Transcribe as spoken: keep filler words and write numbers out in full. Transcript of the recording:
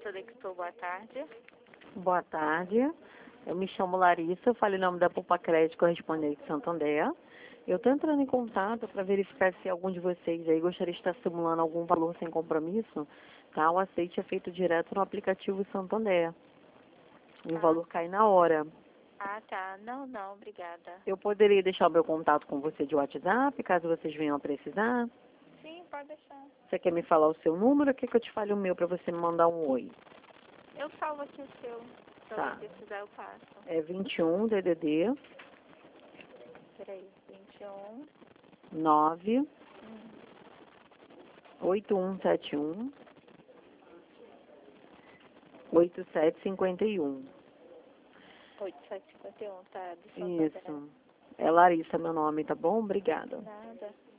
Sodexo, boa tarde. Boa tarde. Eu me chamo Larissa, eu falo em nome da Poupa Crédito Correspondente de Santander. Eu estou entrando em contato para verificar se algum de vocês aí gostaria de estar simulando algum valor sem compromisso. Tá? O aceite é feito direto no aplicativo Santander. E o Ah. valor cai na hora. Ah, tá. Não, não, obrigada. Eu poderia deixar o meu contato com você de WhatsApp, caso vocês venham a precisar? Sim, pode deixar. Você quer me falar o seu número ou quer que eu te fale o meu para você me mandar um oi? Eu salvo aqui o seu. Se Tá. alguém precisar, eu passo. É vinte e um D D D Peraí, vinte e um. nove Hum. oito um sete um oito sete cinco um. oito sete cinco um, tá? Do Santander. Isso. É Larissa meu nome, tá bom? Obrigada. Nada.